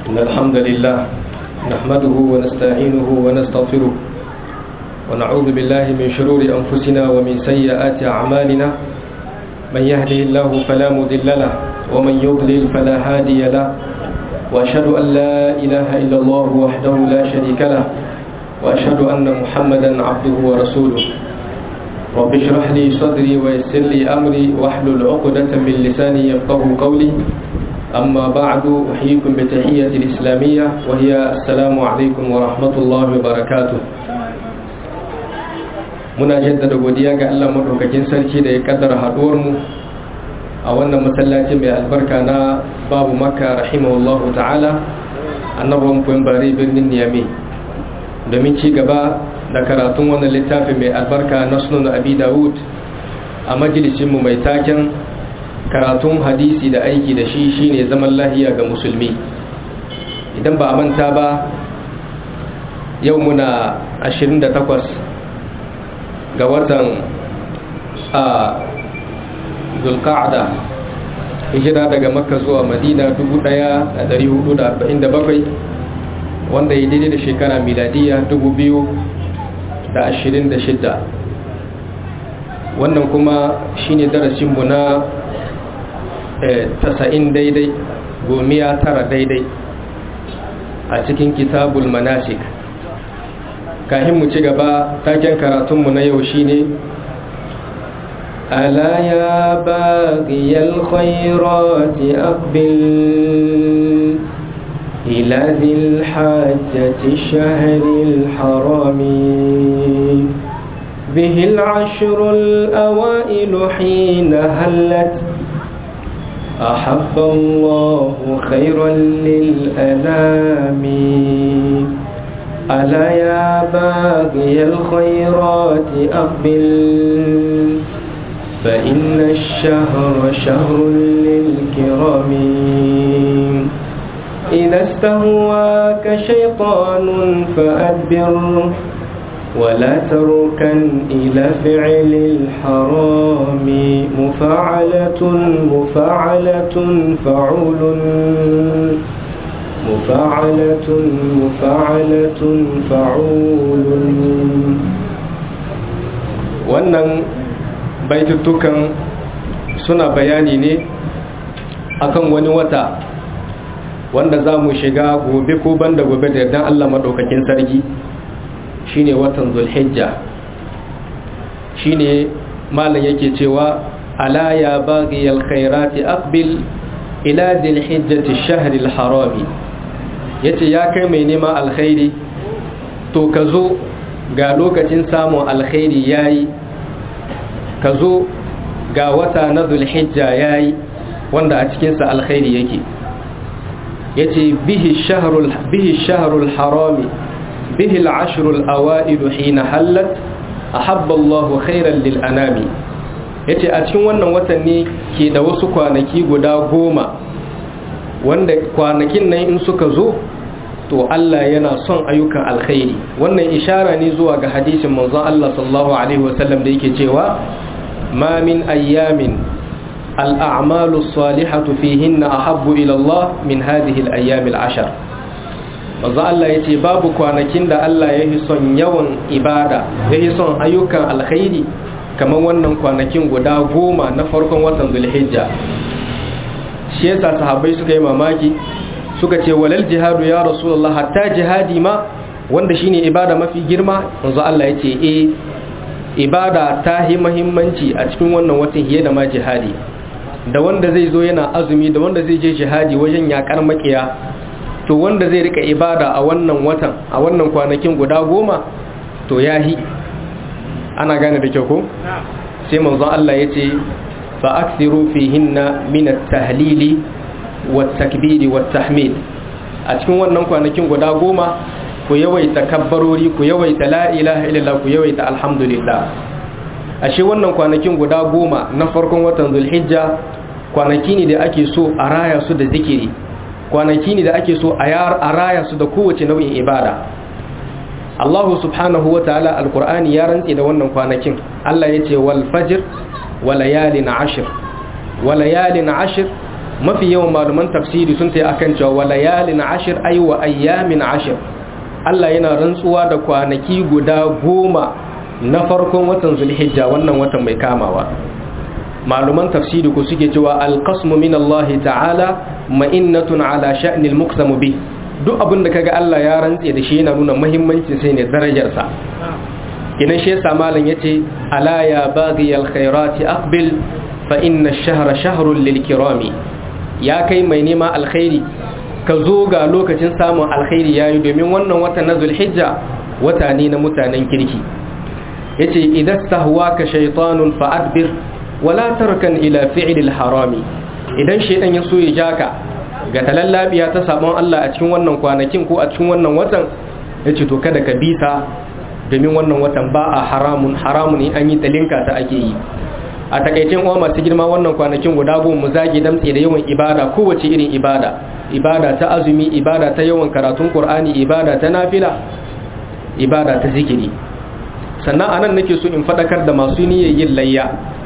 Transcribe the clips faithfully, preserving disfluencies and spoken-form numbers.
إن الحمد لله نحمده ونستعينه ونستغفره ونعوذ بالله من شرور أنفسنا ومن سيئات أعمالنا من يهده الله فلا مضل له ومن يضلل فلا هادي له وأشهد أن لا إله إلا الله وحده لا شريك له وأشهد أن محمدا عبده ورسوله رب اشرح لي صدري ويسر لي أمري واحلل عقدة من لساني يفقهوا قولي أما بعد أحييكم بتحية الإسلامية وهي السلام عليكم ورحمة الله وبركاته. muna jaddada godiya ga Allah madaukakin sarki da ya kaddara haduwar mu a wannan masallaci mai albarka na babu Makka rahimahullahu ta'ala annabin koyon bari birnin Niamey domin ci gaba da karatun wannan littafi mai albarka na Sunan Abi Dawud a majalisin mu mai taken karatun hadisi da aiki da shi shine zaman lahiya ga musulmi. Idan ba a manta ba yau muna ashirin da takwas ga watan a Zulqa'da hijira daga Makka zuwa Madina dubu ɗaya da ɗari hudu da arba'in da bakwai wanda ya daidai da shekara miladiya dubu biyu da ashirin da shida. Wannan kuma shine darasinmu na tasa'in daidai gomiya tara daidai a cikin kitabul manasik. Kahin mu ci gaba taken karatunmu na yau shine ala ya baghiyal khairati aqbil ila dhil hajjati shahril harami bihi al-ashrul awail hina halat أحب الله خيرا للأنام ألا يا باغي الخيرات أقبل فإن الشهر شهر للكرام إذا استهواك شيطان فأدبر ولا تركن إلى فعل الحرام مفاعلة مفاعلة فعول مفاعلة مفاعلة فعول. wannan baitutukan suna bayani ne akan wani wata wanda za mu shiga gobe ko banda gobe da yardan Allah madaukakin sarki, shine watan Zulhijja. Shine malam yake cewa ala ya baghi alkhairati aqbil ila dhilhijjati shahril harami, yace ya kai mai neman alkhairi to ka zo ga lokacin samun alkhairi yayi, ka zo ga wata na Zulhijja yayi wanda a cikin sa alkhairi yake. yace bihi shahrul bihi shahrul harami به العشر الأوائل حين حلت أحب الله خيرا للأنام. yace a cikin wannan watan ne ke da wasu kwanaki guda goma wanda kwanakin nan in suka zo to Allah yana son ayyukan alkhairi. Wannan ishara ne zuwa ga hadisin manzon Allah sallallahu alaihi wasallam da yake cewa ma min ayyamin al-a'malu as-salihatu fihinna ahabbu ila Allah min hadhihi al-ayyam al-ashr. manzo Allah yace babu kwanakin da Allah yafi son yawan ibada, yafi son ayyukan alkhairi kamar wannan kwanakin guda goma na farkon watan Zulhijja. Shi yasa sahabbai suka yi mamaki suka ce walal jihadu ya rasulullah, hatta jihadi ma wanda shine ibada mafi girma? Manzo Allah yace eh, ibada ta yi muhimmanci a cikin wannan watan hiye da ma jihadi. Da wanda zai zo yana azumi da wanda zai je jihadi wajen yakar makiya, to wanda zai rika ibada a wannan watan a wannan kwanakin guda goma to yahi. Ana gane da kyau ko? Sai manzo Allah yace fa akthiru fihinna min at-tahlili wat-takbiri wat-tahmid. A cikin wannan kwanakin guda goma ku yawaita kabbarori, ku yawaita la ilaha illallah, ku yawaita alhamdulillah. Ashe wannan kwanakin guda goma na farkon watan Zulhijja kwanaki ne da ake so a raya su da zikiri, kwanaki ne da ake so a raya su da kowace nau'in ibada. Allah subhanahu wa ta'ala alqur'ani ya rantse da wannan kwanakin. Allah yace wal fajr wa layalin ashr, wa layalin ashr mafi yawan malaman tafsiri sun tayi akan cewa walayalin ashir ay wa ayyamin ashir Allah yana rantsuwa da kwanaki guda goma na farkon watan Zulhijja, wannan watan mai kamawa. Maluman tafsiri ko suke cewa alqasmu min Allah ta'ala ma'innatun ala sha'nil muqsamu bi. Duk abin da kaga Allah ya rantse da shi yana nuna muhimmancin sai ne darajar sa. Kinan shi yasa malam yace ala ya baghi alkhairati aqbil fa inna ash-shahra shahrun lil kirami. Ya kai mai nema alkhairi ka zo ga lokacin samun alkhairi yayi, domin wannan watan na Zulhijja wata ne na mutanen kirki. yace idan stahwaka shaytanun fa'adbir wala tarkan ila fi'lil harami. Idan shaytan ya so ya jaka ga talallabiya ta sabon Allah a cikin wannan kwanakin ko a cikin wannan watan, yace to kada ka bisa, domin wannan watan ba a haramun haramun an yi talinka ta ake yi. A takaicin uwa masu girma, wannan kwanakin guda goma mu zage damtse da yawan ibada, kowace irin ibada, ibada ta azumi, ibada ta yawan karatun Qur'ani, ibada ta nafila, ibada ta zikiri. Sannan anan nake so in fadakar da masu niyyar yin layya.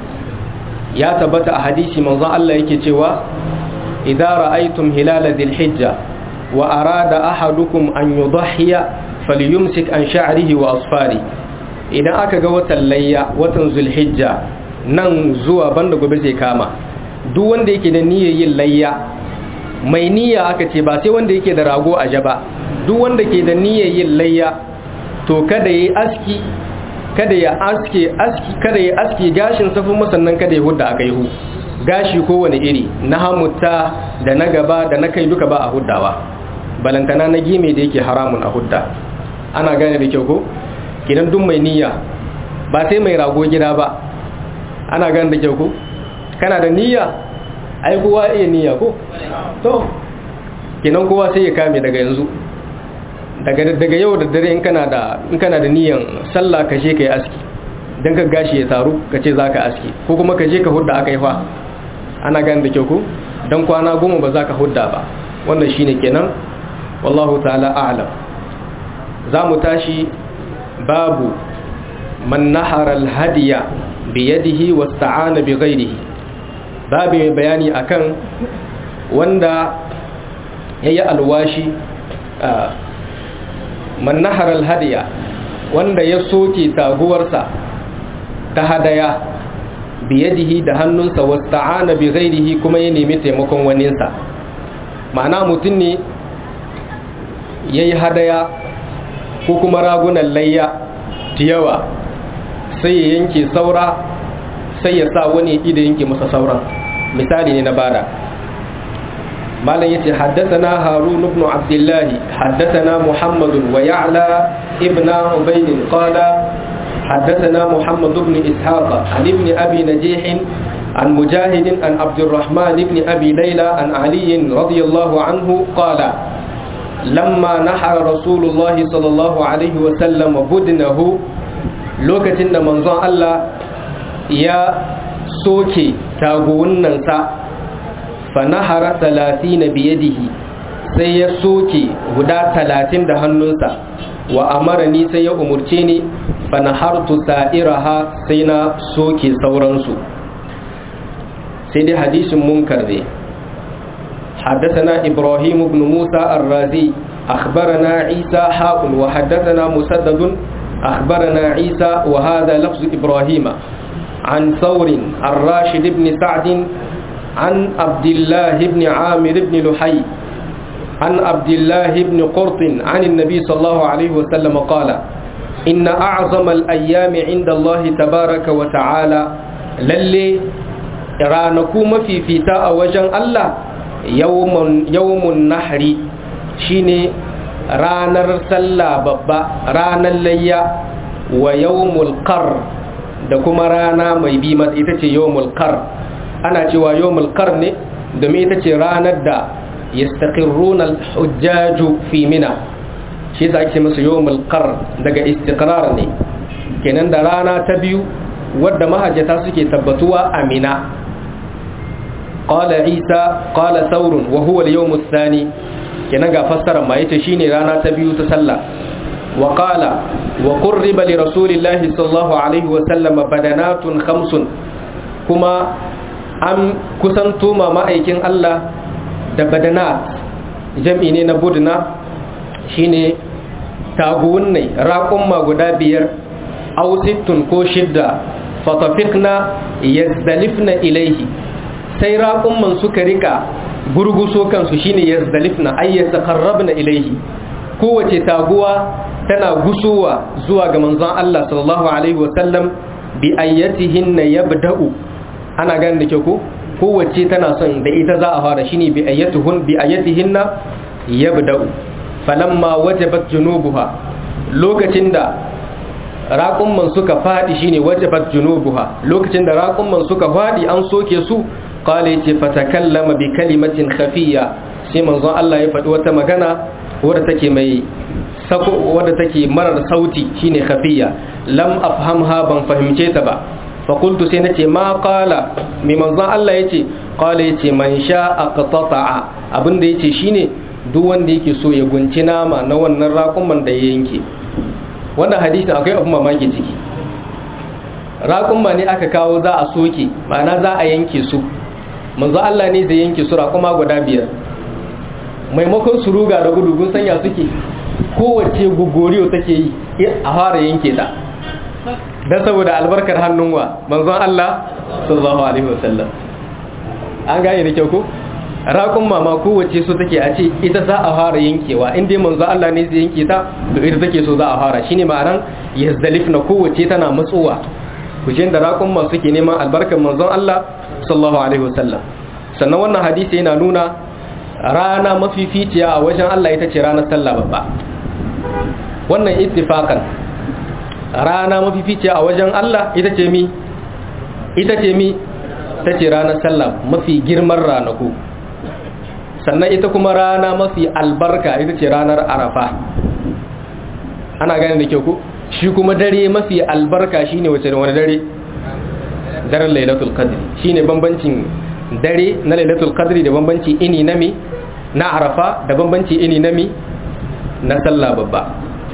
Ya tabbata a hadisi manzon Allah yake cewa idza ra'aytum hilala dhil-hijja wa arada ahadukum an yudhhiya falyumsik an sha'rihi wa asfari. Idan aka ga watan layya, watan Zulhijja nan zuwa banda gobe zai kama, duk wanda yake da niyyar yin layya, mai niyya aka ce, ba sai wanda yake da rago a jaba, duk wanda ke da niyyar yin layya to kada yi aski, kada ya aske aski kada ya aski gashin safin masannan kada ya hudda aka yi gashi kowane iri, na hamutta da na gaba da na kai duka ba a huddawa, balantana na gime da yake haramun a hudda. Ana gane da kyau ko? Kidan duk mai niyya, ba sai mai rago gida ba. Ana gane da kyau ko? Kana da niyya, ai kowa iya niyya ko? To kinan kowa sai ya kame daga yanzu, daga daga yau da dare in kana da in kana da niyyan sallah ka je kai aski, dan ka gashi ya taru ka ce zaka aski, ko kuma ka je ka hudda akai fa. Ana gane da kyau ko? Dan kwana goma ba za ka hudda ba. Wannan shine kenan, wallahu ta'ala a'lam. Za mu tashi babu man nahara al-hadiya biyadihi wasta'ana bighairihi. Babu mai bayani akan wanda yayi alwashi, man nahara al-hadiya, wanda ya soke taguwarsa ta hadaya biyadihi da hannunsa, wasta'ana bighairihi kuma ya nemi taimakon waninsa. Ma'ana mutum ne yayi hadaya ko kuma ragunan layya tiyawa, sai ya yanke saura, sai ya sa wani ida yanke masa sauran. Misali ne na bada. malam yace haddathana harun ibn abdullah haddathana muhammad wa ya'la ibn ubayd qala haddathana muhammad ibn ishaq an ibn abi najih an mujahid an abd الرحمن ibn abi layla an ali radiyallahu anhu qala lamma nahara rasulullah sallallahu alaihi wa sallam budnahu, lokacin da manzon Allah ya soke taguwunnansa, fa nahara talatin biyadihi, sai ya soke guda talatin da hannunsa, wa amarani sai ya umurce ni, fa nahartu sa'iraha, sai na soke sauransu. Sai dai hadisin munkar ne. حدثنا إبراهيم بن موسى الرازي أخبرنا عيسى حاء وحدثنا مسدد أخبرنا عيسى وهذا لفظ إبراهيم عن ثور عن راشد بن سعد عن عبد الله بن عامر بن لحي عن عبد الله بن قرط عن النبي صلى الله عليه وسلم قال إن أعظم الأيام عند الله تبارك وتعالى للي رانكوم في فتاء وجن الله يوم يوم النحر شيني ranar sallah babba, ranar layya, wa yawmul qar, da kuma rana mai bi mata ita ce yawmul qar. Ana cewa yawmul qar ne domin ita ce ranar da yastaqirruna al-hujjaju fi mina, shi yasa ake masa yawmul qar, daga istiqrar ne. Kenan da rana ta biyu wadda mahajjata suke tabbatuwa a Mina. Qala Isa qala Thawr wa huwa al-yawm ath-thani, kenan ga fassarar ma yace shine rana ta biyu ta sallah. Wa qala wa qurriba li rasulillahi sallallahu alaihi wa sallam badanatun khamsun, kuma an kusanto ma ma'aikin Allah da badanat jam'i ne na budna shine taguwunnai raƙumma guda biyar aw sittun ko shidda fatafiqna yazdalifna ilaihi sai raƙumman suka rika gurguso kansu shine yazdalifna ay yataqarrabna ilaihi kowace taguwa tana gusowa zuwa ga manzon Allah sallallahu alaihi wasallam bi ayyatihinna yabda'u ana ganin da ke ku kowace tana son da ita za a fara shine bi ayyatuhun bi ayyatihinna yabda'u falamma wajabat junubuha lokacin da raqumman suka fadi shine wajabat junubuha lokacin da raqumman suka fadi an soke su qala yace fatakallama bi kalimatin khafiyya sai manzon Allah ya faɗi wata magana wadda take mai sako wadda take marar sauti shine khafiyya lam afhamha ban fahimce ta ba fa qultu sai nace ma qala mi manzon Allah yace qala yace man sha'a qatata'a abinda yace shine duk wanda yake so ya gunci nama na wannan raƙumman da ya yanke wannan hadisin akwai abu mamaki ciki raƙumma ne aka kawo za a soke ma'ana za a yanke su manzo Allah ne zai yanke su raƙuma guda biyar maimakon su ruga da gudu gun sanya suke kowace gugoriyo take yi a fara yanke ta dan saboda albarkar hannunwa manzon Allah sallallahu alaihi wasallam an gane da kyau ko raƙun mama kowace so take a ce ita za a fara yankewa in dai manzo Allah ne zai yanke ta to ita take so za a fara shine ma'anar yazdalifna kowace tana matsowa kujin da raƙun ma suke neman albarkar manzon Allah sallallahu alaihi wasallam sannan wannan hadisi yana nuna rana mafificiya a wajen Allah ita ce ranar sallah babba wannan ittifaqan rana mafificiya a wajen Allah ita ce mi ita ce mi ta ce ranar sallah mafi girman ranaku sannan ita kuma rana mafi albarka ita ce ranar arafa ana gane da kyau ku shi kuma dare mafi albarka shine wace da wani dare daren lailatul qadri shine bambancin dare na lailatul qadri da bambanci ini na mi na arafa da bambanci ini na mi na sallah babba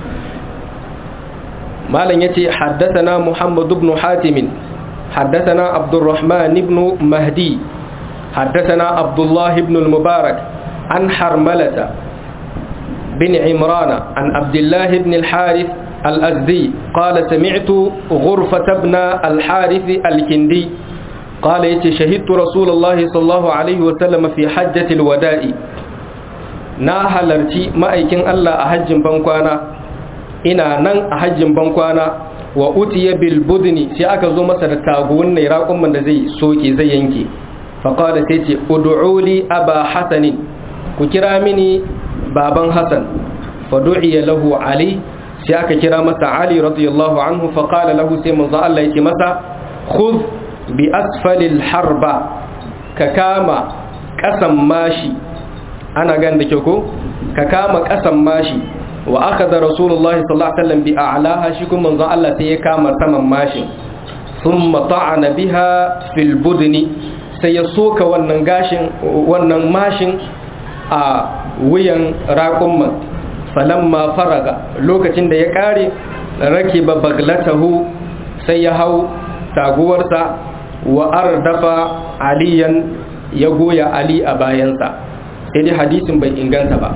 malam yace haddathana muhammad ibn hatim haddathana abdurrahman ibn mahdi حدثنا عبد الله بن المبارك عن حرملة بن عمران عن عبد الله بن الحارث الأزدي قال سمعت غرفة بن الحارث الكندي قال شهدت رسول الله صلى الله عليه وسلم في حجة الوداع ناهلرتي ما أيكن الله أحج بنكوانا إنا نن أحج بنكوانا وأتي بالبدن سيأكا زو مسر تاغون نيراكم من زي سوكي زي ينكي faƙada ta ce udu'uli aba hasanin ku kira mini baban hasan fadu'iya lahu ali sai aka kira masa ali radiyallahu anhu faƙala lahu sai manzo Allah yake masa khudh bi asfalil harba ka kama ƙasan mashi ana gan da kyau ko ka kama ƙasan mashi wa akhadha rasulullahi sallallahu alaihi wasallam bi a'laha shi kuma manzo Allah sai ya kama saman mashin thumma ta'ana biha fil budni sai ya soka wannan gashin wannan mashin a wuyan raƙumman falamma faraga lokacin da ya ƙare rake baglatahu sai ya hau taguwarsa wa ardafa aliyan ya goya ali a bayansa sai dai hadisin bai inganta ba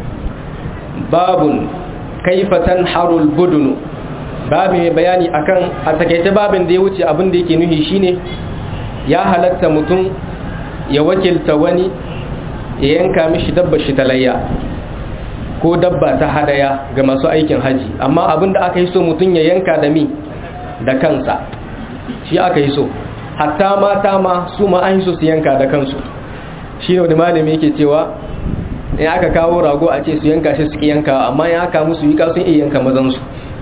babun kaifatan harul budunu babu mai bayani akan a takaice babin da ya wuce abin da yake nuhi shine ya halatta mutum ya wakilta wani ya yanka mishi dabba shi talayya ko dabba ta hadaya ga masu aikin haji amma abinda aka yi so mutum ya yanka da mi da kansa shi aka yi so hatta mata ma su ma an yi so su yanka da kansu shi ne wani malami yake cewa in aka kawo rago a ce su yanka shi su yanka amma ya aka musu yi sun iya yanka mazansu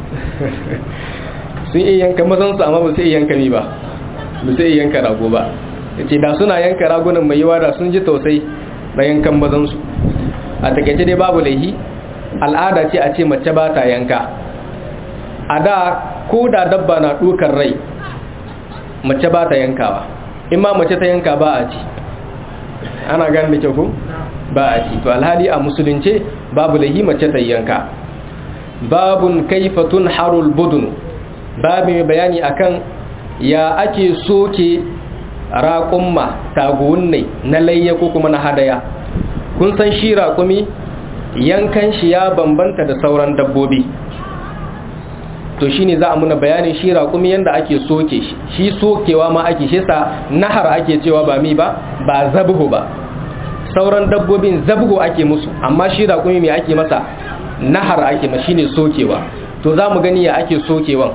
sun iya yanka mazansu amma ba su iya yanka mi ba ba sai yanka rago ba yace da suna yanka ragunan mai yawa da sun ji tausayi na yankan mazansu a takeice dai babu laihi al'ada ce a ce mace ba ta yanka a da ko da dabba na dukar rai mace ba ta yankawa in ma mace ta yanka ba a ci ana ganin da kyau ko ba a ci to alhali a musulunce babu laihi mace ta yanka babun kaifatun harul budun babu mai bayani akan ya ake soke raƙumma taguwunnai na layya ko kuma na hadaya. Kun san shi raƙumi yankan shi ya bambanta da sauran dabbobi, to shine za a muna bayanin shi raƙumi yanda ake soke shi. Shi sokewa ma ake, shi sa nahar ake cewa ba mi ba ba zabhu ba. Sauran dabbobin zabhu ake musu, amma shi raƙumi me ake masa? Nahar ake ma, shine sokewa. To za mu gani ya ake sokewan.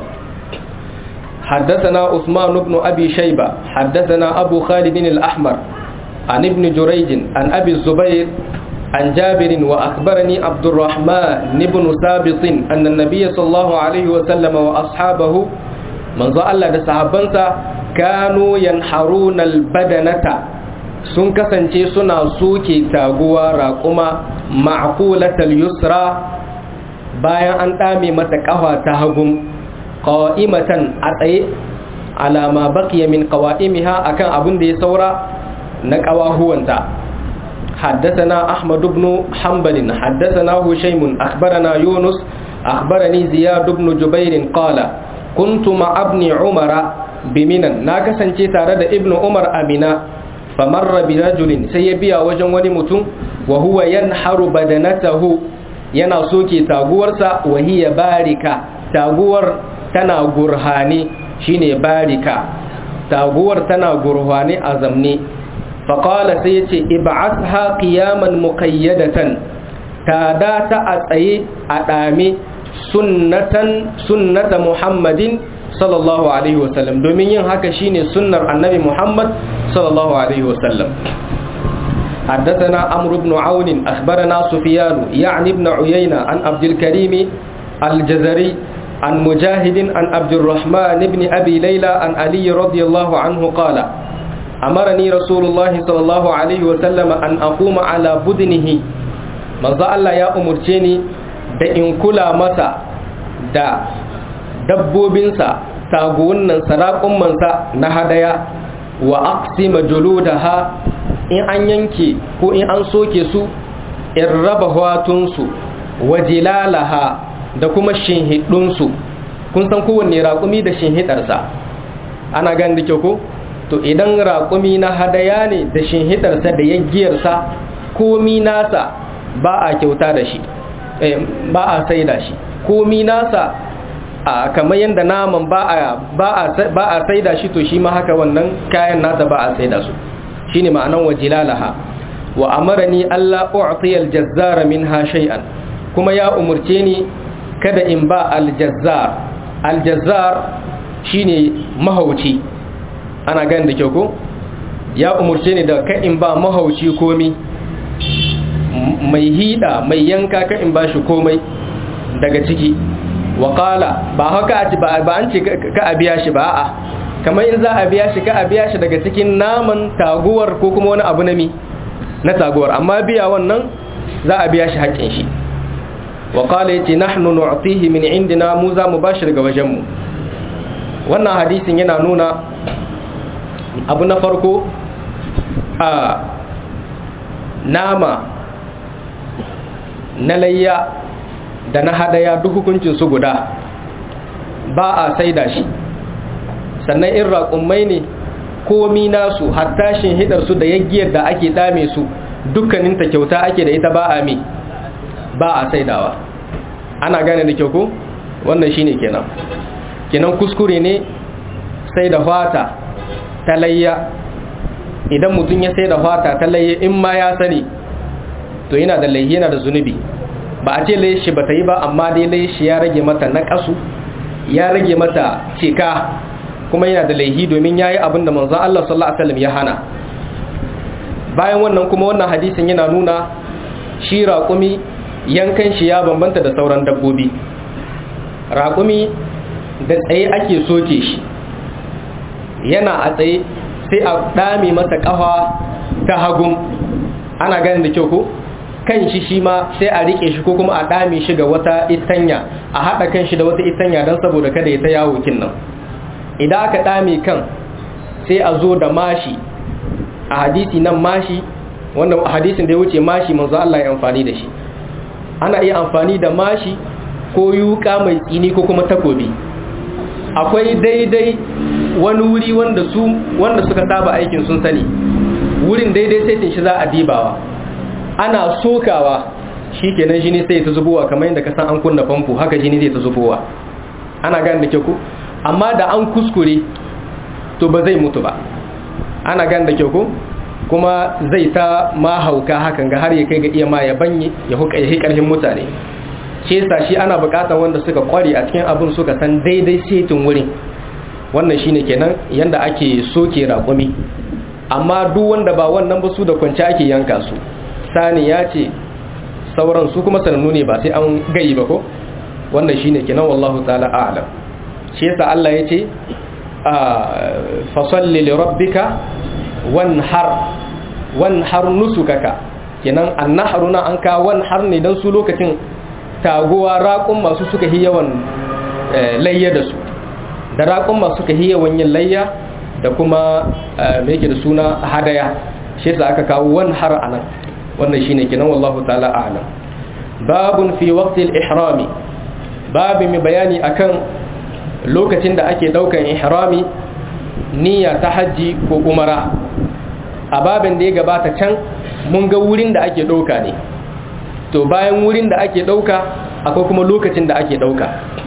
حدثنا عثمان بن أبي شيبة حدثنا أبو خالد الأحمر عن ابن جريج عن أبي الزبير عن جابر وأخبرني عبد الرحمن بن ثابت أن النبي صلى الله عليه وسلم وأصحابه من ظل صحابنسا كانوا ينحرون البدنة sun kasance suna soke taguwa raƙuma ma'qulatal yusra bayan an dame mata ƙafa ta hagun qa'imatan a tsaye ala ma baqiya min qawa'imiha akan abin da ya saura na ƙawahuwanta. حدثنا أحمد بن حنبل حدثنا هشيم أخبرنا يونس أخبرني زياد بن جبير قال كنت مع ابن عمر بمنى ناكسن تارد ابن عمر أمنا فمر برجل سيبيا وجن ونمتم وهو ينحر بدنته ينصوكي تاغورسا وهي باركة تاغور تنا غرهاني شيني باركة تاغور تنا غرهاني أزمني فقال سيتي ابعثها قياما مقيدة تادات أتأي أتامي سنة سنة محمد صلى الله عليه وسلم دومين هكا شيني سنة النبي محمد صلى الله عليه وسلم. حدثنا عمرو بن عون أخبرنا سفيان يعني ابن عيينة عن عبد الكريم الجزري عن مجاهد عن عبد الرحمن بن أبي ليلى عن علي رضي الله عنه قال أمرني رسول الله صلى الله عليه وسلم أن أقوم على بدنه ماذا الله يا أمرتني da in kula masa da dabbobinsa taguwannan sarakunmansa na hadaya wa aqsima juludaha in an yanke ko in an soke su in raba watunsu wa jilalaha da kuma shinhidunsu. kun san kowanne raƙumi da shinhidarsa, ana gani da kyau ko? To idan raƙumi na hadaya ne da shinhidarsa da yaggiyarsa komi nasa ba a kyauta da shi, eh, ba a saida shi komi nasa a kamar yadda naman ba a ba a ba a saida shi, to shi ma haka wannan kayan nasa ba a saida su. shine ma'anan wajilalaha. wa amarani alla u'tiya al-jazzara minha shay'an, kuma ya umurce ni kada in ba al-jazzar. Al-jazzar shine mahauci, ana gani da kyau ko? Ya umurce ni da ka in ba mahauci komi, mai hida mai yanka ka in ba shi komai daga ciki. wa qala ba haka ba ba an ce ka a biya shi ba, a'a kamar in za a biya shi ka a biya shi daga cikin naman taguwar ko kuma wani abu na mi na taguwar, amma biya wannan za a biya shi haƙƙin shi. wa qala yace nahnu nu'tihi min indina, mu za mu bashi daga wajen mu. wannan hadisin yana nuna abu na farko a nama na layya da na hadaya duk hukuncin su guda, ba a saida shi. sannan in raƙummai ne komi nasu hatta shinhidar su da yaggiyar da ake dame su dukkanin ta kyauta ake da ita, ba a mi ba a saidawa. ana gane da kyau ko? wannan shine kenan kenan kuskure ne sai da fata ta layya. idan mutum ya sai da fata ta layya in ma ya sani to yana da laihi, yana da zunubi. ba a ce laihi shi ba ta yi ba, amma dai laihi shi ya rage mata naƙasu, ya rage mata cika, kuma yana da laihi domin ya yi abin da manzon Allah sallallahu alaihi wasallam ya hana. bayan wannan kuma wannan hadisin yana nuna shi raƙumi yankan shi ya bambanta da sauran dabbobi. raƙumi da tsaye ake soke shi, yana a tsaye sai a dame masa kafa ta hagun, ana ganin da kyau ko? kan shi shi ma sai a rike shi ko kuma a dame shi ga wata itanya, a hada kan shi da wata itanya don saboda kada ya ta yawo kin nan. idan aka dame kan sai a zo da mashi, a hadisi nan mashi, wannan hadisin da ya wuce mashi manzo Allah ya amfani da shi. ana iya amfani da mashi ko yuka mai tsini ko kuma takobi. akwai daidai wani wuri wanda su wanda suka saba aikin sun sani, wurin daidai sai tin shi za a dibawa, ana sokawa shikenan jini sai ta zubowa kamar yadda ka san an kunna famfo haka jini zai ta zubowa, ana gane da ke ku. Amma da an kuskure to ba zai mutu ba, ana gane da ke ku, kuma zai ta mahauka hakan ga har ya kai ga iya ma ya banye ya huka ya karhin mutane. Shi yasa shi ana bukatar wanda suka kware a cikin abin suka san daidai setin wurin. Wannan shine kenan yanda ake soke raƙumi. Amma duk wanda ba wannan ba su da kwanci ake yanka su. Sani ya ce sauran su kuma sanannu ne ba sai an gayi ba ko. Wannan shine kenan wallahu ta'ala a'lam. Shi yasa Allah ya ce fa salli li rabbika wanhar wanhar nusukaka. Kenan annahruna an ka wanhar ne dan su lokacin taguwa raƙun masu suka yi yawan layya da su, da raƙun masu suka yi yawan yin layya da kuma mai yake da suna hadaya. Shi yasa aka kawo wani har anan. Wannan shine kenan wallahu ta'ala a'lam. Babun fi waqtil ihrami, babu mai bayani akan lokacin da ake daukan ihrami, niyya ta haji ko umara. A babin da ya gabata can mun ga wurin da ake dauka ne, to bayan wurin da ake dauka akwai kuma lokacin da ake dauka.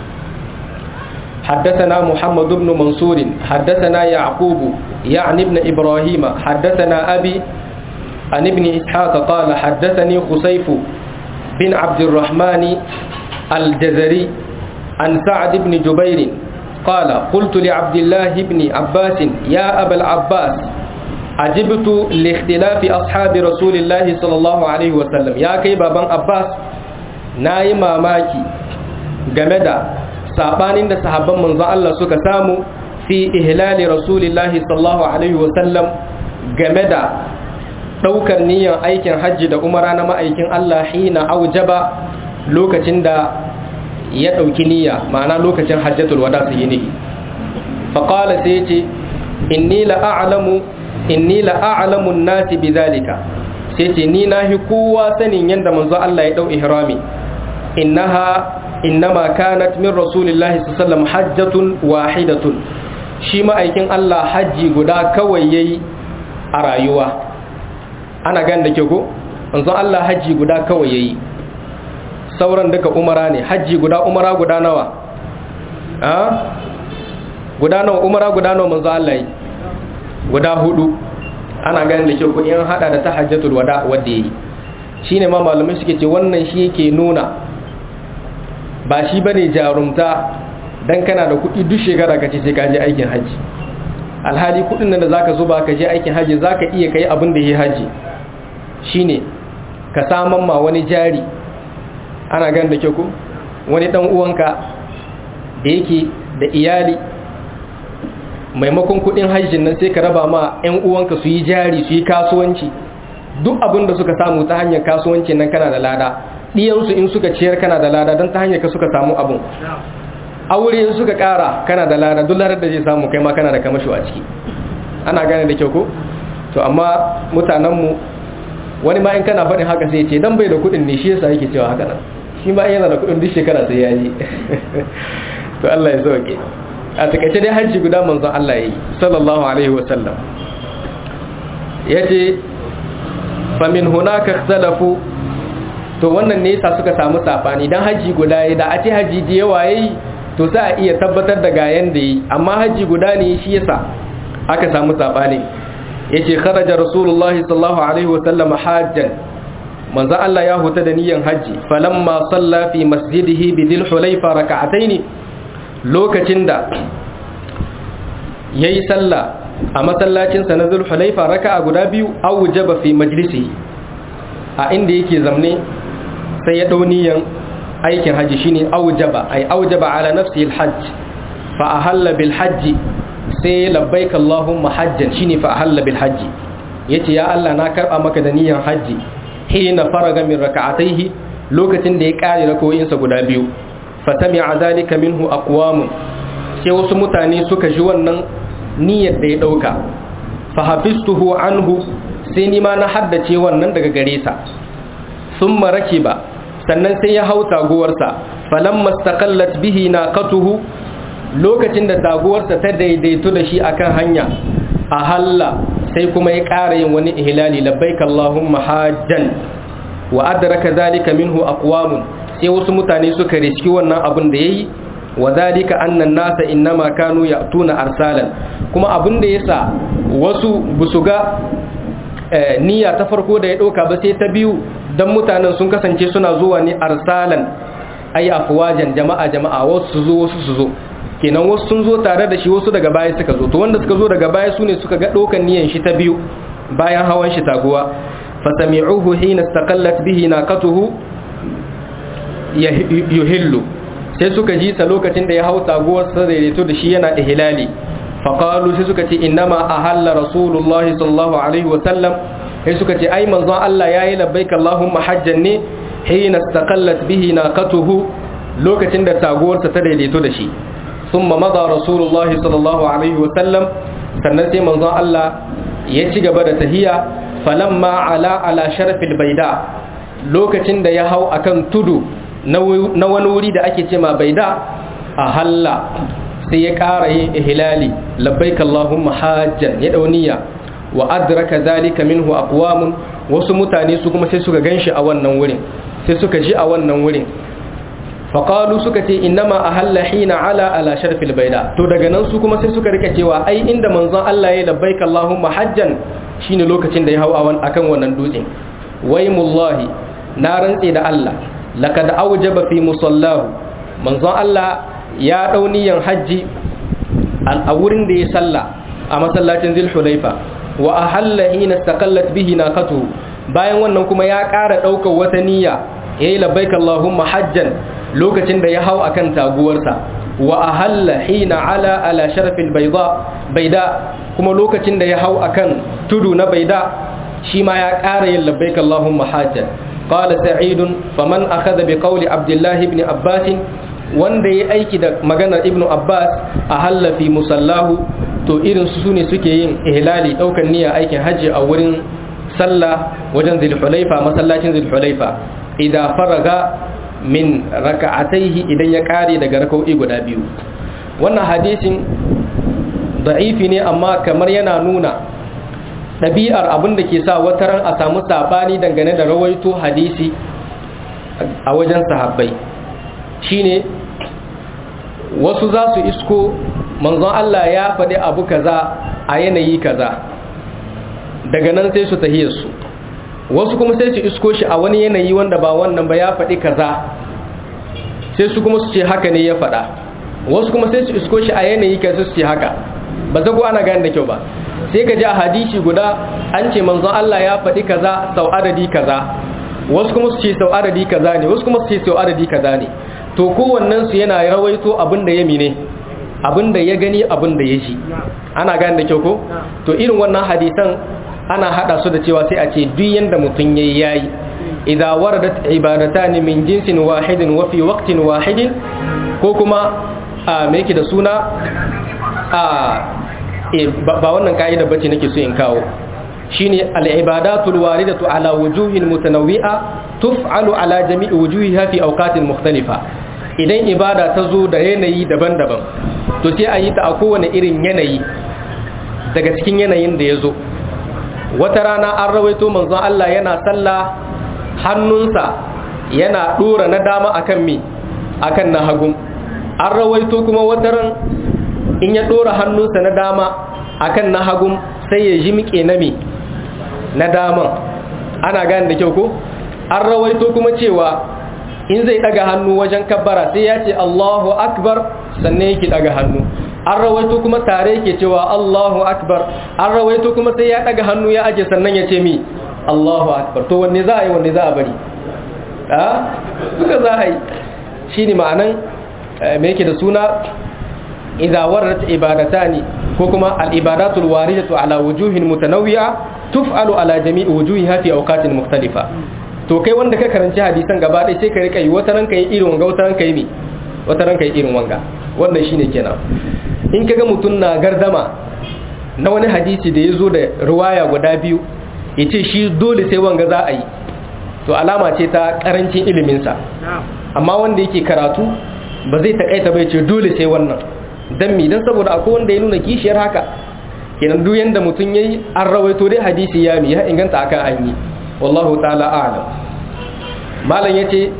حدثنا محمد بن منصور حدثنا يعقوب يعني ابن إبراهيم حدثنا أبي عن ابن إسحاق قال حدثني خسيف بن عبد الرحمن الجزري عن سعد بن جبير قال قلت لعبد الله بن عباس يا أبا العباس عجبت لاختلاف أصحاب رسول الله صلى الله عليه وسلم. يا كي بابان عباس ناي ماماكي جمدا sabanin da sahabban manzon Allah suka samu fi ihlali rasulillahi sallallahu alaihi wasallam game da daukar niyyar aikin hajji da umara na ma'aikin Allah hina aujaba lokacin da ya dauki niyya, ma'ana lokacin hajjatul wada su yi nihi. fa qala sai yace inni la a'lamu inni la a'lamu an-nasi bidhalika, sai ce ni nahi kowa sanin yanda manzon Allah ya dau ihrami. innaha innama kanat min rasulillahi sallallahu alaihi wasallam hajjatun wahidatun, shi ma'aikin Allah hajji guda kawai yayi a rayuwa. Ana gan da ke ko manzon Allah hajji guda kawai yayi, sauran duka umara ne. Hajji guda umara guda nawa a guda nawa umara guda nawa manzon Allah yi guda hudu. Ana gan da ke ko in hada da ta hajjatul wada wanda yayi, shine ma malamai suke ce wannan shi yake nuna ba shi bane jarumta dan kana da kuɗi duk shekara kace sai ka je aikin haji. Alhali kuɗin nan da zaka zuba ka je aikin haji zaka iya kai abin da yake haji, shine ka saman ma wani jari. Ana gan da ke ku wani dan uwanka da yake da iyali, maimakon kuɗin hajjin nan sai ka raba ma ƴan uwanka su yi jari su yi kasuwanci. Duk abin da suka samu ta hanyar kasuwanci nan kana da lada, ɗiyansu in suka ciyar kana da lada don ta hanyar ka suka samu abun. Aure in suka ƙara kana da lada, duk ladar da zai samu kai ma kana da kamasho a ciki. Ana gane da kyau ko? To amma mutanenmu wani ma in kana faɗin haka sai ce dan bai da kuɗin ne shi yasa yake cewa haka nan, shi ma yana da kuɗin duk shekara sai ya ji. To Allah ya sauke. A takaice dai hajji guda manzon Allah yayi sallallahu alaihi wasallam. Yace fa min hunaka ikhtalafu, to wannan ne yasa suka samu sabani. Dan haji guda yayi, da a ce haji da yawa yayi to za a iya tabbatar da ga yanda yi, amma haji guda ne shi yasa aka samu sabani. Yace kharaja rasulullahi sallallahu alaihi wa sallam hajjan, manzo Allah ya huta da niyyar haji. Falamma salla fi masjidihi bi dhil hulayfa rak'atayn, lokacin da yayi sallah a masallacin sa na dhul hulayfa raka'a guda biyu, awjaba fi majlisihi, a inda yake zamne sai ya dau niyan aikin haji, shine aujaba ay aujaba ala nafsihi alhajj fa ahalla bil hajj, sai labbaik allahumma hajjan, shine fa ahalla bil hajj. Yace ya Allah na karba maka da niyan haji. Hina faraga min rak'atayhi, lokacin da ya kare rakoyin sa guda biyu. Fatami'a zalika minhu aqwam, sai wasu mutane suka ji wannan niyyar da ya dauka. Fa hafistuhu anhu, sai ni ma na haddace wannan daga gare sa. Thumma rakiba, sannan sai ya hau taguwarsa. Falamma istaqallat bihi naqatuhu, lokacin da taguwarsa ta daidaito da shi akan hanya ahalla sai kuma ya ƙara yin wani ihlali labbaik Allahumma hajjan wa adraka zalika minhu aqwamun sai wasu mutane suka riski wannan abin da yayi wa zalika anna an-nasa innama kanu ya'tuna arsalan kuma abin da yasa wasu busu ga niyya ta farko da ya dauka ba sai ta biyu dan mutanen sun kasance suna zuwa ne arsalan ay afwajan jama'a jama'a wasu su zo wasu su zo kenan wasu sun zo tare da shi wasu daga baya suka zo to wanda suka zo daga baya sune suka ga dokan niyan shi ta biyu bayan hawan shi taguwa fasami'uhu hina istaqallat bihi naqatuhu yuhillu sai suka ji sa lokacin da ya hau taguwar sa daidaito da shi yana ihlali faqalu sai suka ce innama ahalla rasulullahi sallallahu alaihi wa sallam sai suka ce ai manzon Allah yayi labbaik allahumma hajjan ne hina istaqallat bihi naqatuhu lokacin da taguwar sa ta daidaito da shi thumma mada rasulullahi sallallahu alaihi wa sallam sannan sai manzon Allah ya ci gaba da tahiya falamma ala ala sharfil baida lokacin da ya hau akan tudu na wani wuri da ake ce ma baida a halla sai ya ƙara yin ihlali labbaik Allahumma hajjan ya dauniya wa adraka zalika minhu aqwamun wasu mutane su kuma sai suka ganshi a wannan wurin sai suka ji a wannan wurin faqalu suka ce innama ahalla hina ala ala sharfil baida to daga nan su kuma sai suka rika cewa ai inda manzon Allah ya labbaik Allahumma hajjan shine lokacin da ya hawa akan wannan dutsen waymullahi na rantse da Allah laqad awjaba fi musallahu manzon Allah ya dauniyan haji a wurin da ya salla a masallacin Zulhulaifa wa ahalla hina istaqallat bihi naqatu bayan wannan kuma ya ƙara daukar wata niyya yayi labbaik Allahumma hajjan lokacin da ya hau akan taguwarsa wa ahalla hina ala ala sharfil bayda bayda kuma lokacin da ya hau akan tudu na baida shi ma ya ƙara yin labbaik Allahumma hajjan qala sa'id faman akhadha bi qawli abdullah ibn abbas wanda yayi aiki da maganar ibn abbas ahalla fi musallahu to irin su ne suke yin ihlali daukan niyya aikin haji a wurin sallah wajen Zulhulaifa masallacin Zulhulaifa idza faraga min raka'ataihi idan ya kare daga rak'o'i guda biyu wannan hadisin da'ifi ne amma kamar yana nuna ɗabi'ar abin da ke sa wataran a samu sabani dangane da rawaito hadisi a wajen sahabbai shine wasu za su isko manzon Allah ya faɗi abu kaza a yanayi kaza daga nan sai su tahiyar su wasu kuma sai su isko shi a wani yanayi wanda ba wannan ba ya faɗi kaza sai su kuma su ce haka ne ya faɗa wasu kuma sai su isko shi a yanayi kaza su ce haka ba zago ana gane da kyau ba sai ka ji a hadisi guda an ce manzon Allah ya faɗi kaza sau adadi kaza wasu kuma su ce sau adadi kaza ne wasu kuma su ce sau adadi kaza ne to kowannen su yana rawaito abin da ya mine abin da ya gani abin da ya ji ana gane da kyau ko to irin wannan hadisan ana hada su da cewa sai a ce duk yanda mutum yayi yayi idza waradat ibadatani min jinsin wahidin wa fi waqtin wahidin ko kuma a me yake da suna a ba wannan kaida bace nake so in kawo shine al-ibadatul waridatu ala wujuhin mutanawwi'a tuf'alu ala jami'i wujuhiha fi awqatin mukhtalifa idan ibada ta zo da yanayi daban-daban to sai a yi ta a kowane irin yanayi daga cikin yanayin da ya zo wata rana an rawaito manzon Allah yana sallah hannunsa yana dora na dama akan mi akan na hagu an rawaito kuma wata ran in ya dora hannunsa na dama akan na hagu sai ya jimike na mi na daman ana gane da kyau ko an rawaito kuma cewa in zai daga hannu wajen kabbara sai ya ce Allahu akbar sannan yake daga hannu an rawaito kuma tare yake cewa Allahu akbar an rawaito kuma sai ya daga hannu ya aje sannan ya ce mi Allahu akbar to wanne za a yi wanne za a bari a duka za a yi shine ma'anan me yake da suna idza waradat ibadatani ko kuma al-ibadatul waridatu ala wujuhin mutanawwi'a tuf'alu ala jami'i wujuhiha fi awqatin mukhtalifa to kai wanda ka karanci hadisan gaba ɗaya sai ka rika yi wata ranka yi irin wanga wata ranka yi mi wata ranka yi irin wanga wannan shine kenan in kaga mutun na gardama na wani hadisi da yazo da riwaya guda biyu yace shi dole sai wanga za a yi to alama ce ta karancin ilimin sa amma wanda yake karatu ba zai takaita bai ce dole sai wannan dan mi dan saboda akwai wanda ya nuna kishiyar haka kenan duk yanda mutun yayi an rawaito dai hadisi ya mi ya inganta akan an yi wallahu ta'ala a'lam malan yace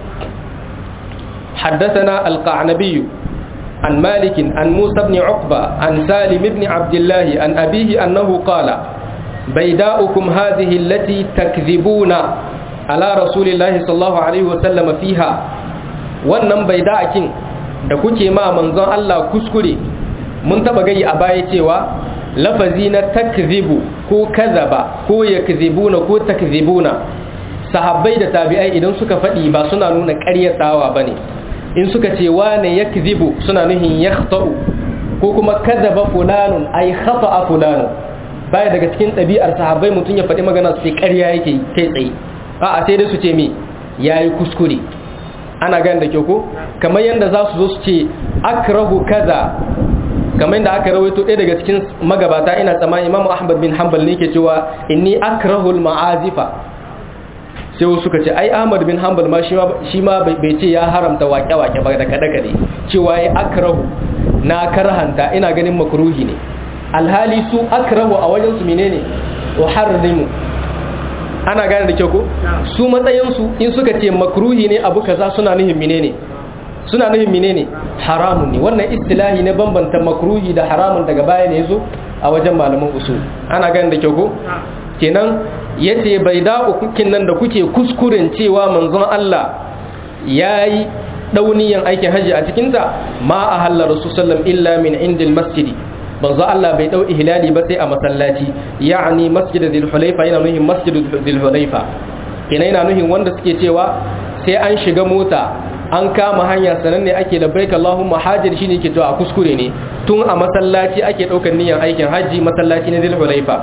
حدثنا القعنبي عن مالك عن موسى بن عقبة عن سالم بن عبد الله عن أبيه أنه قال بيداؤكم هذه التي تكذبون على رسول الله صلى الله عليه وسلم فيها wannan baida'akin da kuke ma manzon Allah kuskure mun taba gayi a baya cewa lafazi na takzibu ko kazaba ko yakzibuna ko takzibuna sahabbai da tabi'ai idan suka faɗi ba suna nuna ƙaryatawa bane in suka ce wane yakzibu suna nuhin yakhta'u ko kuma kazaba fulanun ay khata'a fulanun baya daga cikin ɗabi'ar sahabbai mutum ya faɗi magana su ce ƙarya yake kai tsaye a'a sai dai su ce me yayi kuskure ana gane da kyau ko kamar yanda za su zo su ce akrahu kaza kamar yanda aka rawaito ɗaya daga cikin magabata ina tsammanin Imam Ahmad bin Hanbal ne ke cewa inni akrahu al-ma'azifa sai wasu suka ce ai Ahmad bin Hanbal ma shi ma bai ce ya haramta waƙe-waƙe ba da kada-kade cewa ya akrahu na karhanta ina ganin makruhi ne alhali su akrahu a wajen su menene uharrimu ana gane da kyau ko su matsayin su in suka ce makruhi ne abu kaza suna nuhin menene suna nuhin menene haramun ne wannan istilahi ne bambanta makruhi da haramun daga baya ne yazo a wajen malaman usul ana gane da kyau ko kenan yace bai da ukukin nan da kuke kuskuren cewa manzon Allah yayi dauniyan aikin haji a cikin ta ma ahalla rasul sallam illa min indil masjidi manzon Allah bai dau ihlali ba sai a masallaci yani masjid dhul hulayfa yana nuhin masjid dhul hulayfa kenan yana nuhin wanda suke cewa sai an shiga mota an kama hanya sanan ne ake labbaik Allahumma hajir shine yake cewa a kuskure ne tun a masallaci ake daukar niyyar aikin haji masallaci ne dhul hulayfa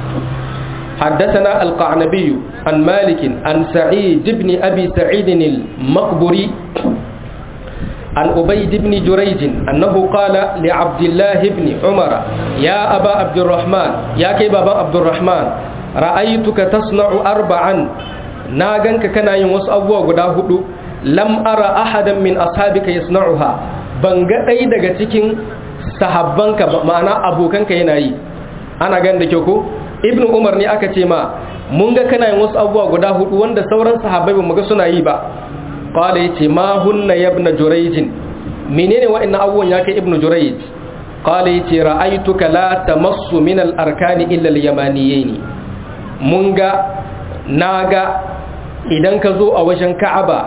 حدثنا القعنبي عن مالك عن سعيد بن أبي سعيد المقبري عن أبيد بن جريج أنه قال لعبد الله بن عمر يا أبا عبد الرحمن يا كي بابا عبد الرحمن رأيتك تصنع أربعا ناغنك كان يمس أبوه قداه لم أرى أحدا من أصحابك يصنعها بنغا أي دغا cikin sahabbanka ma'ana abokanka yana yi ana ganin da kyau ibnu umar ne aka ce ma mun ga kana yin wasu abubuwa guda hudu wanda sauran sahabbai ba mu ga suna yi ba qala yace ma hunna ibn jurayj menene wa'annan abubuwan yake ibnu jurayj qala yace ra'aytuka la tamassu min al-arkani illa al-yamaniyayn mun ga naga idan ka zo a wajen ka'aba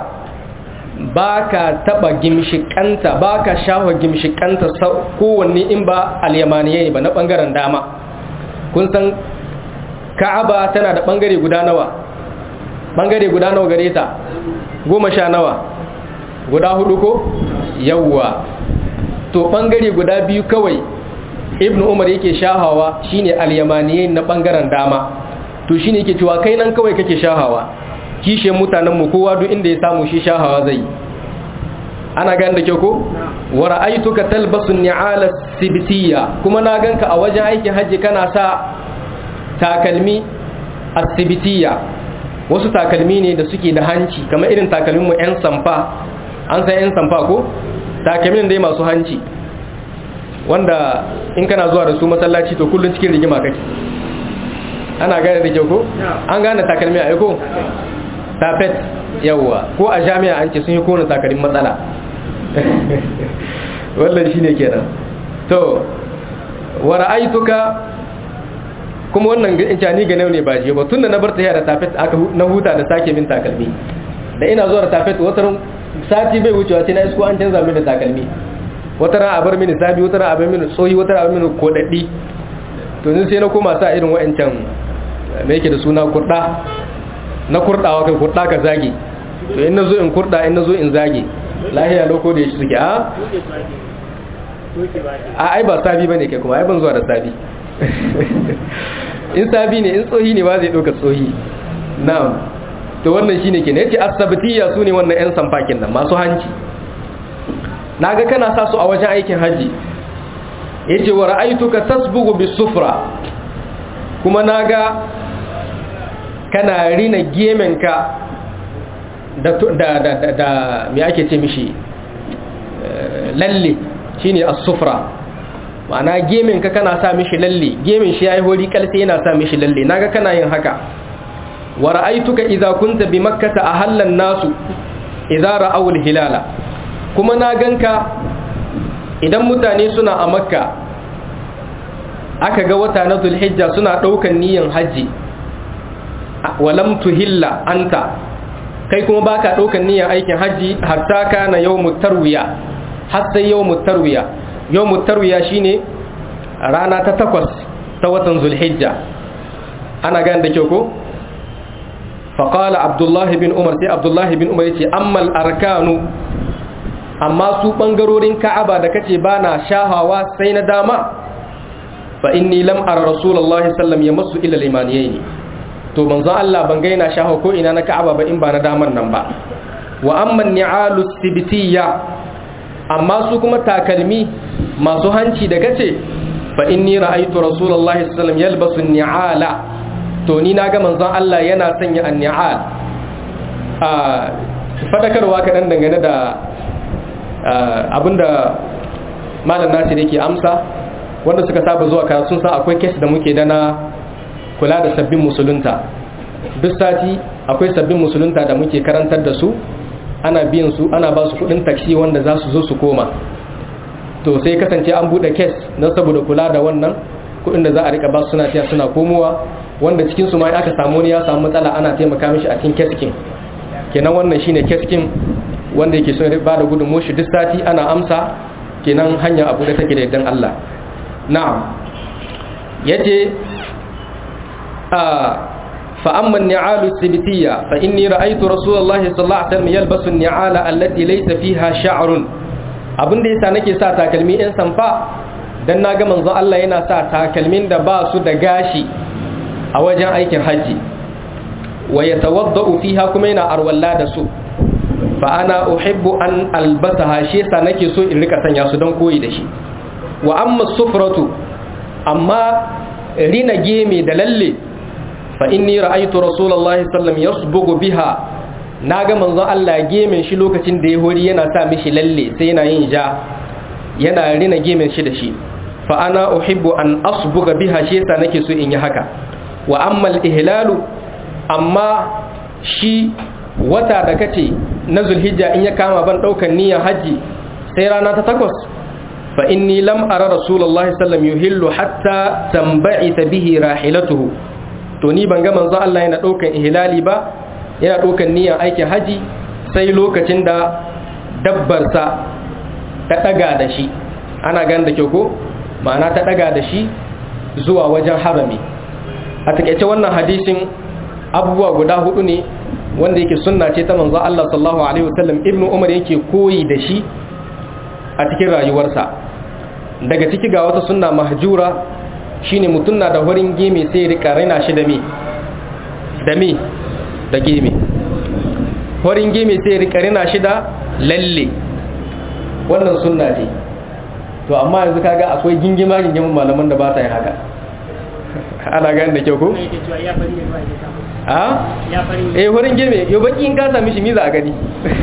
baka taba gimshikanta baka shafa gimshikanta kowanne in ba al-yamaniyayn ba na bangaren dama kun san Ka'aba tana da bangare guda nawa bangare guda nawa gare ta goma sha nawa guda hudu ko yawwa to bangare guda biyu kawai ibnu umar yake shahawa shine al-yamaniyin na bangaren dama to shine yake cewa kai nan kawai kake shahawa kishe mutanen mu kowa duk inda ya samu shi shahawa zai ana ganin da kyau ko wa ra'aytuka talbasu ni'ala sibtiyya kuma na ganka a wajen aikin haji kana sa takalmi asibitiya wasu takalmi ne da suke da hanci kamar irin takalmin mu yan samfa an san yan samfa ko takalmin dai masu hanci wanda in kana zuwa da su masallaci to kullun cikin rigima kake ana gane da kyau ko an gane takalmi ai ko tafet yawa ko a jami'a an ce sun yi kona takalmin matsala wallahi shine kenan to wa ra'aytuka kuma wannan in ni ga nau ne ba je ba tunda na bar ta yara tafet aka na huta da sake min takalmi da ina zuwa da tafet wata sati bai wucewa sai na isko an canza min da takalmi wata ran a bar mini sabi wata ran a bar mini tsohi wata ran a bar mini kodaddi to ni sai na koma sa irin wa'ancan me yake da suna kurda na kurdawa kai kurda ka zage to in nazo in kurda in nazo in zage lahiya loko da shi suke a a ai ba sabi bane kai kuma ai ban zuwa da sabi in sabi ne in tsohi ne ba zai ɗauka tsohi na'am to wannan shine kenan yace as-sabtiyya sune wannan yan samfakin nan masu hanci naga kana sa su a wajen aikin haji yace wa ra'aytuka tasbughu bis-sufra kuma naga kana rina gemenka da da da da me ake ce mishi lalle shine as-sufra ma'ana gemin ka kana sa mishi lalle, gemin shi yayi hori kalse yana sa mishi lalle, naga kana yin haka. wa ra'aytuka idza kunta bi makkah ahalla an-nasu idza ra'aw al-hilala, kuma na ganka idan mutane suna a makka aka ga wata na zulhijja suna daukan niyyar haji, walam tuhilla anta, kai kuma baka daukan niyyar aikin haji hatta kana yawmut tarwiya, har sai yawmut tarwiya. yawmut tarwiya shine rana ta takwas ta watan zulhijja, ana gane da kyau ko. faqala abdullahi bin umar, sai abdullahi bin umar yace ammal arkanu, amma su bangarorin ka'aba da kace bana shahawa sai na dama, fa inni lam ara rasulullahi sallam yamassu ila al-imaniyaini, to manzo Allah ban ga yana shahawa ko ina na ka'aba ba in ba na daman nan ba. wa amma ni'alu sibtiyya, amma su kuma takalmi masu hanci da kace, fa inni ra'aytu rasulullahi sallam yalbasu ni'ala, to ni naga manzon Allah yana sanya an-ni'al. a fadakarwa kadan dangane da abinda malam Nasir yake amsa, wanda suka saba zuwa karatu sun san akwai case da muke da na kula da sabbin musulunta. duk sati akwai sabbin musulunta da muke karantar da su, ana biyan su, ana ba su kudin taksi wanda za su zo su koma. to sai kasance an bude case na saboda kula da wannan kudin da za a rika ba su suna tiya suna komowa, wanda cikin su ma aka samu ne ya samu matsala ana taimaka mishi a cikin case kin. kenan wannan shine case kin wanda yake so ya ba da gudunmuwar shi duk sati ana amsa, kenan hanya abu da take da yardan Allah. na'am, yace a fa amma an-ni'alu sibtiyya fa inni ra'aytu rasulullahi sallallahu alaihi wasallam yalbasu an-ni'ala allati laysa fiha sha'run, abin da yasa nake sa takalmi in sanfa dan naga manzon Allah yana sa takalmin da ba su da gashi a wajen aikin haji, wa yatawaddau fiha, kuma yana arwalla da su. fa ana uhibbu an albasaha, shi yasa nake so in rika sanya su don koyi da shi. wa amma sufratu, amma rina geme da lalle, fa inni ra'aytu rasulullahi sallallahu alaihi wasallam yasbugu biha, naga manzon Allah gemen shi lokacin da ya hori yana sa mishi lalle sai yana yin ja, yana rina gemen shi da shi. fa ana uhibbu an asbuga biha, shi yasa nake so in yi haka. wa amma al-ihlalu, amma shi wata da kace na zulhijja in ya kama ban daukan niyyar haji sai rana ta takwas, fa inni lam ara rasulullahi sallam yuhillu hatta tamba'ita bihi rahilatuhu, to ni ban ga manzo Allah yana daukan ihlali ba, yana daukan niyyar aikin haji sai lokacin da dabbarsa ta daga da shi. ana gane da kyau ko, ma'ana ta daga da shi zuwa wajen harami. a takeice wannan hadisin abubuwa guda hudu ne wanda yake sunna ce ta manzo Allah sallallahu alaihi wasallam, ibnu umar yake koyi da shi a cikin rayuwarsa. daga ciki ga wata sunna mahjura, shine mutum na da horin geme sai rika raina shi da me da me da geme. horin geme sai rika raina shi da lalle, wannan sunna ce. to amma yanzu kaga akwai gingima gingimin malaman da ba ta yin haka. ana gani da kyau ko? a? eh horin geme yau baki in ka sami shi miza a gani.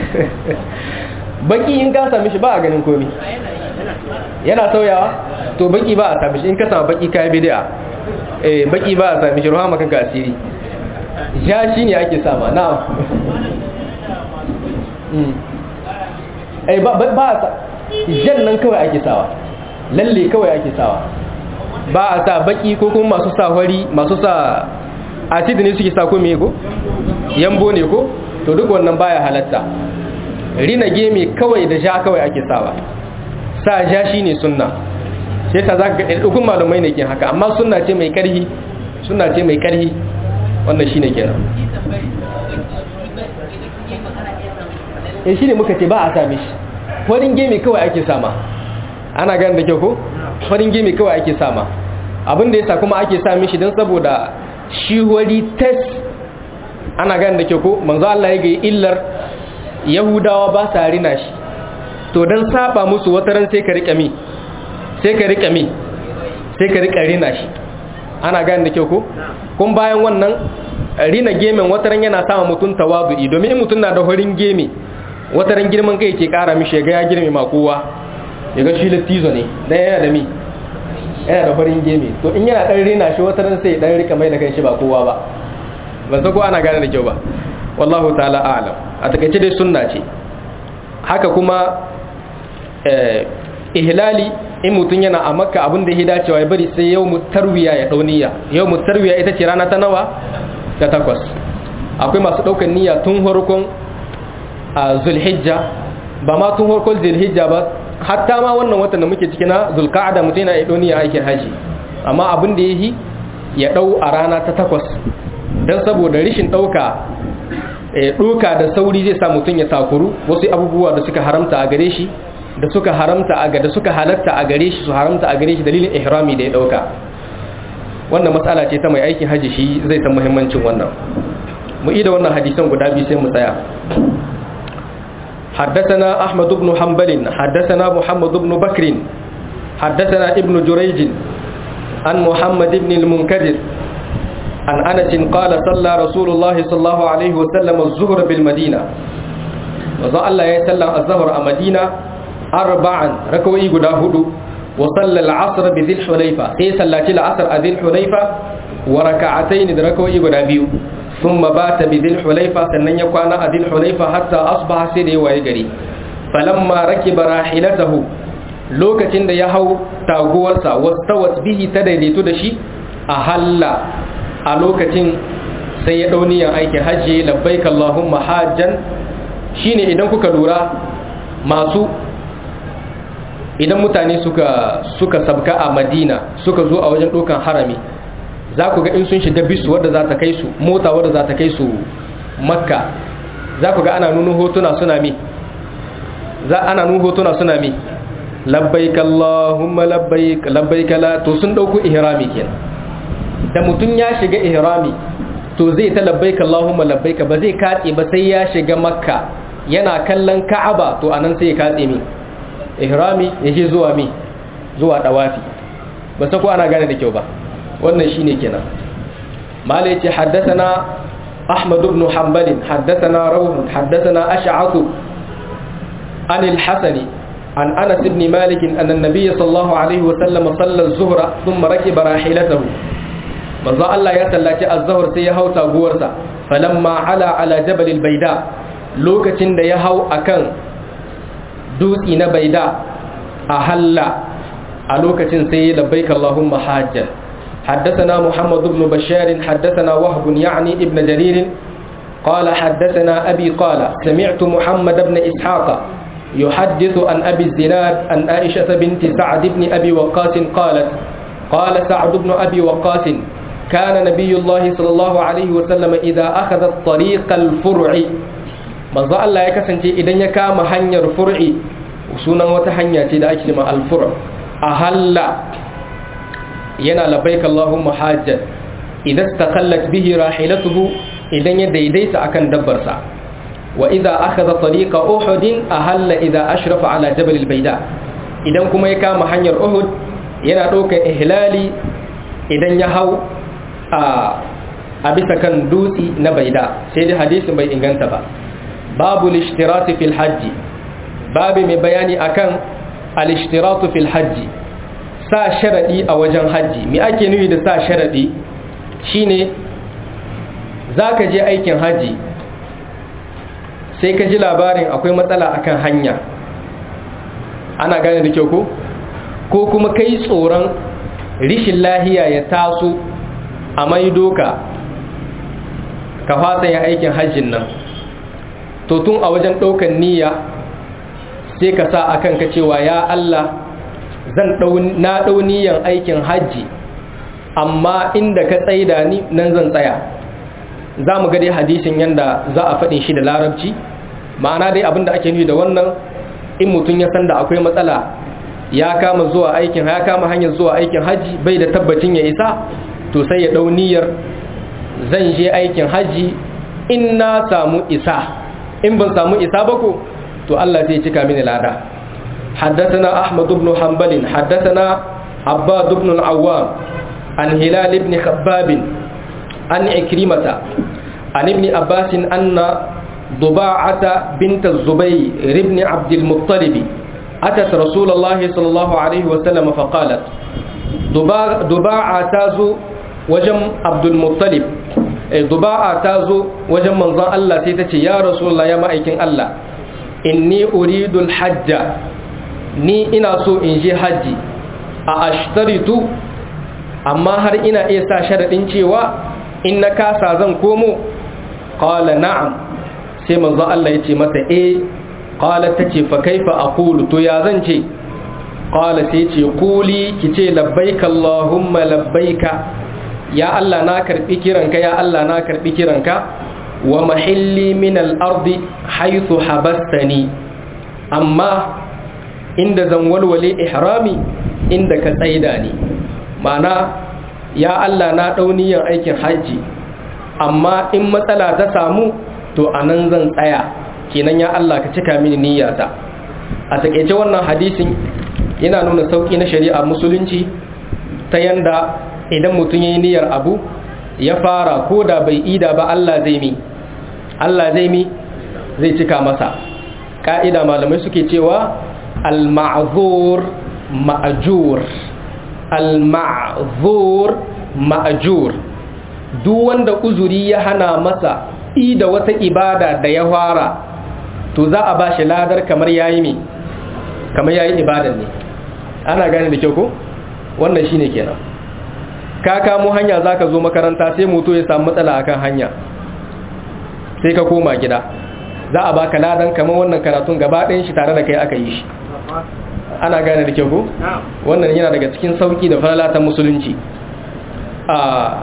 baki in ka sami shi ba a ganin komi, yana sauyawa. to baki ba a sami shi, in ka samu baki kayan bid'a. eh baki ba a sami shi, ruwa makan ka asiri. ja shi ne ake sama na eh ba ba jan nan kawai ake sawa, lalle kawai ake sawa, ba a sa baki ko kuma masu sa hori, masu sa acid ne suke sa ko me ko yambo ne ko, to duk wannan baya halatta. rina geme kawai da ja kawai ake sawa, sa ja shine sunna. sai ta zaka ga dukkan malumai ne ke haka, amma sunna ce mai karhi, sunna ce mai karhi, wannan shine kenan. eh shine muka ce ba a sa mishi farin geme kawai ake sama. ana ganin da kyau ko, farin geme kawai ake sama. abin da yasa kuma ake sa mishi dan saboda shi wari test. ana ganin da kyau ko, manzo Allah ya ga illar yahudawa ba sa rina shi, to dan saba musu wataran sai ka rika mi sai ka rika mi sai ka rika rina shi. ana ganin da kyau ko, kun bayan wannan rina gemen wataran yana sama mutun tawadu'i, domin in mutun na da horin geme wataran girman kai ke kara mishi ga ya girme ma kowa, yaga shi lattizo ne dan yana da mi yana da farin gemi to in yana dan rena shi wata ran sai dan rika mai da kanshi ba kowa ba ban san ko ana gane da kyau ba wallahu ta'ala a'lam a takeice dai sunna ce haka kuma eh ihlali in mutun yana a makka abin da ya dacewa ya bari sai yawmut tarwiya ya dau niyya yawmut tarwiya ita ce rana ta nawa ta takwas akwai masu daukan niyya tun farkon zulhijja ba ma tun farkon zulhijja ba hatta ma wannan watan da muke ciki na zulqa'ada mutun yana ya dau niyya aikin haji amma abin da yayi ya dau a rana ta takwas dan saboda rishin dauka doka da sauri zai sa mutun ya takuru wasu abubuwa da suka haramta a gare shi da suka haramta a da suka halatta a gare shi su haramta a gare shi dalilin ihrami da ya dauka wannan matsala ce ta mai aikin haji shi zai san muhimmancin wannan mu ida wannan hadisan guda biyu sai mu tsaya حدثنا أحمد بن حنبل حدثنا محمد بن بكر حدثنا ابن جريج عن محمد بن المنكدر عن أنس قال صلى رسول الله صلى الله عليه وسلم الظهر بالمدينة وظل الله يسلم الظهر المدينة أربعا ركوي قد هدو وصلى العصر بذي الحليفة إيه صلى العصر ذي الحليفة وركعتين ركوي قد بيو ثم بات بذي الحليفة سنن يكون ذي الحليفة حتى أصبح سيدي ويقري فلما ركب راحلته لوكتين دا يهو تاغورسا واستوت به تدريتو دشي أهلا ألوكتين سيدوني أيك حجي لبيك اللهم حاجا shine idan kuka lura masu idan mutane suka suka sabka a Madina suka zo a wajen dokan harami za ku ga in sun shiga bisu wadda za ta kai su mota wadda za ta kai su Makka za ku ga ana nuna hotuna suna mi za ana nuna hotuna suna mi labbaik allahumma labbaik labbaik la to sun dauko ihrami kenan da mutun ya shiga ihrami to zai ta labbaik allahumma labbaik ba zai katse ba sai ya shiga Makka yana kallon Ka'aba to anan sai ya katse mi ihrami yaje zuwa mi zuwa dawafi ba sai ko ana gane da kyau ba wannan shine kenan mala yace haddathana ahmad ibn hanbal haddathana rawh haddathana ash'ath an al-hasan an anas ibn malik anna an-nabiy sallallahu alayhi wa sallam salla az-zuhra thumma rakiba rahilatahu manzo Allah ya sallaci az-zuhr sai ya hauta guwarsa falamma ala ala jabal al-bayda lokacin da ya hau akan dutsi na baida ahalla a lokacin sai labbaik allahumma hajjan حدثنا محمد بن بشار حدثنا وهب يعني ابن جرير قال حدثنا أبي قال سمعت محمد بن إسحاق يحدث عن أبي الزناد عن عائشة بنت سعد بن أبي وقاص قالت قال سعد بن أبي وقاص كان نبي الله صلى الله عليه وسلم إذا أخذ الطريق الفرع manzo Allah ya kasance idan ya kama hanyar fur'i sunan wata hanya ce da ake cewa al-fur' ahalla yana labbaik Allahumma hajjan idan istaqallat bihi rahilatuhu idan ya daidaita akan dabbarsa wa idza akhadha tariqa uhud ahalla idza ashrafa ala jabal al-bayda idan kuma ya kama hanyar uhud yana daukar ihlali idan ya hau a a bisa kan dutsi na baida sai dai hadisin bai inganta ba babu al-ishtirat fil hajj babu mai bayani akan al-ishtirat fil hajj sa sharadi a wajen haji me ake nufi da sa sharadi shine zaka je aikin haji sai ka ji labarin akwai matsala akan hanya ana gane da kyau ko ko kuma kai tsoron rishin lahiya ya taso a maidoka ka fasa yin aikin hajjin nan to tun a wajen ɗaukan niyya sai ka sa akan ka cewa ya Allah zan na ɗau niyyan aikin hajji amma inda ka tsaida ni nan zan tsaya za mu ga dai hadisin yanda za a faɗin shi da larabci ma'ana dai abinda ake nufi da wannan in mutum ya san da akwai matsala ya kama zuwa aikin ya kama hanyar zuwa aikin hajji bai da tabbacin ya isa to sai ya ɗau niyyar zan je aikin hajji in na samu isa in ban samu isa ba ko to Allah zai cika mini lada حدثنا أحمد بن حنبل حدثنا عباد بن العوام عن هلال بن خباب عن عكرمة عن ابن عباس أن ضباعة بنت الزبير بن عبد المطلب أتت رسول الله صلى الله عليه وسلم فقالت duba'a ta zo wajen Abdul Muttalib duba'a ta zo wajen manzon Allah sai ta ce ya Rasulullah ya ma'aikin Allah inni uridul hajja ni ina so in je haji a ashtaritu amma har ina iya sa sharadin cewa in na kasa zan komo qala na'am sai manzon Allah ya ce mata eh qala tace fa kaifa aqulu to ya zan ce qala sai ce quli kice labbaika allahumma labbaika ya Allah na karbi kiranka ya Allah na karbi kiranka wa mahilli min al-ardi haythu habastani amma inda zan walwale ihrami inda ka tsaida ni ma'ana ya Allah na dauniyan aikin haji amma in matsala ta samu to anan zan tsaya kenan ya Allah ka cika mini niyyata a takeice wannan hadisin yana nuna sauki na shari'a musulunci ta yanda idan mutum yayi niyyar abu ya fara ko da bai ida ba Allah zai mi Allah zai mi zai cika masa ka'ida malamai suke cewa al-ma'zur ma'jur al-ma'zur ma'jur duk wanda uzuri ya hana masa ida wata ibada da ya fara to za a bashi ladar kamar yayi mi kamar yayi ibadan ne ana gane da kyau ko wannan shine kenan ka kamo hanya zaka zo makaranta sai moto ya samu matsala akan hanya sai ka koma gida za a baka ladan kamar wannan karatun gaba ɗayan shi tare da kai aka yi shi ana gane da kyau ko wannan yana daga cikin sauki da falalatan musulunci a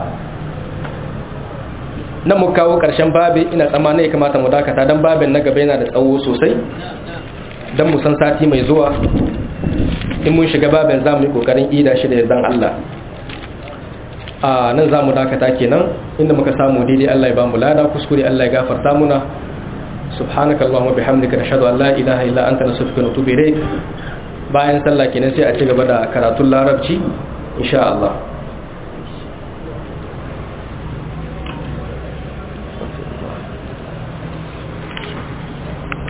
nan mu kawo ƙarshen babi ina tsammanin ya kamata mu dakata don babin na gaba yana da tsawo sosai don mu san sati mai zuwa in mun shiga babin za mu yi ƙoƙarin ida shi da yardan Allah a nan za mu dakata kenan inda muka samu daidai Allah ya ba mu lada kuskure Allah ya gafarta muna subhanakallahumma bihamdika nashhadu an la ilaha illa anta nastaghfiruka wa natubu ilayk bayan sallah kenan sai a ci gaba da karatun larabci insha Allah